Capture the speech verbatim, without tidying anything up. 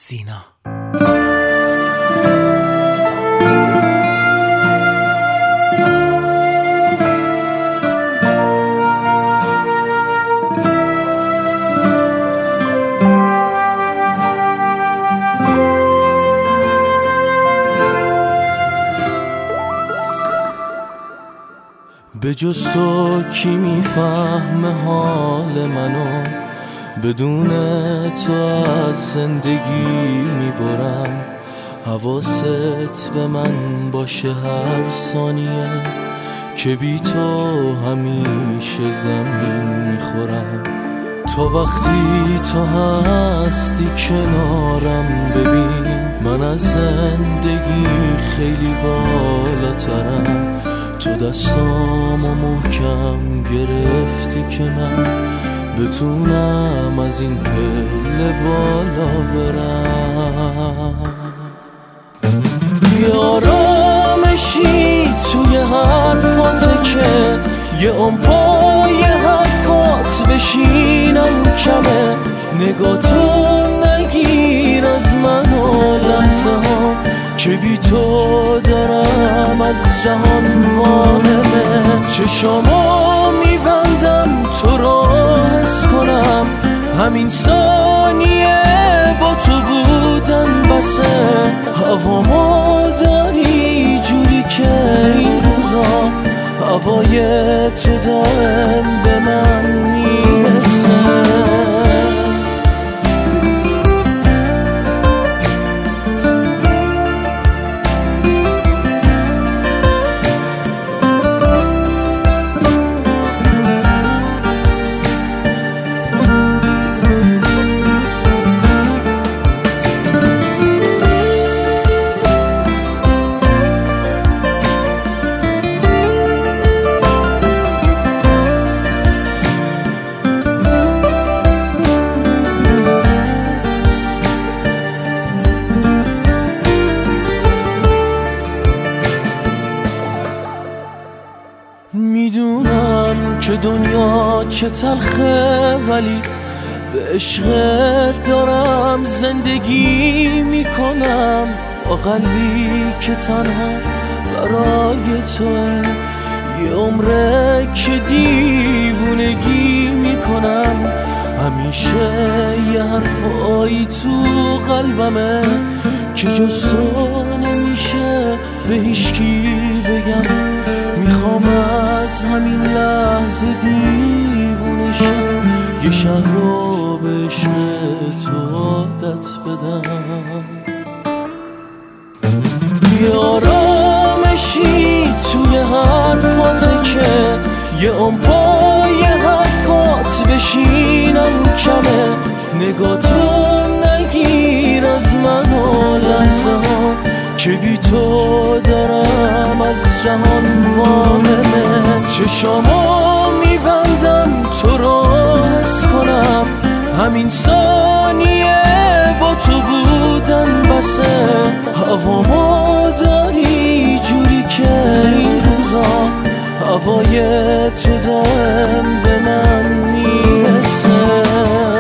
سینا. به جز تو کی میفهمه حال منو، بدون تو از زندگی میبرم. حواست به من باشه هر ثانیه که بی تو همیشه زمین میخورم. تا وقتی تو هستی کنارم ببین، من از زندگی خیلی بالاترم. تو دستامو محکم گرفتی که من بتونم از این پله بالا برم. بیارامشی توی حرفاته که یه عمر پای حرفات بشینم کمه. نگاه تو نگیر از من و لحظه ها که بی تو دارم از جهان وانمه. چشامو میبندم تو رو حس کنم، همین ثانیه با تو بودن بسه. هوامو داری جوری که این روزا هوای تو دائم به من میرسه. میدونم که دنیا چه تلخه، ولی به عشقت دارم زندگی میکنم. با قلبی که تنها برای توه، یه عمره که دیوونگی میکنم. همیشه یه حرفایی تو قلبمه که جز تو نمیشه به هیچکی بگم. میخوام از همین لحظه دیوونه شم، یه شهر رو به عشق تو عادت بدم. بیارامشی توی حرفاته که یه عمر پای حرفات بشینم کمه. نگاه تو نگیر از من و لحظه ها که بی تو دارم از جهان وانمه. چشامو میبندم تو رو حس کنم، همین ثانیه با تو بودن بسه. هوامو داری جوری که این روزا هوای تو دائم به من میرسه.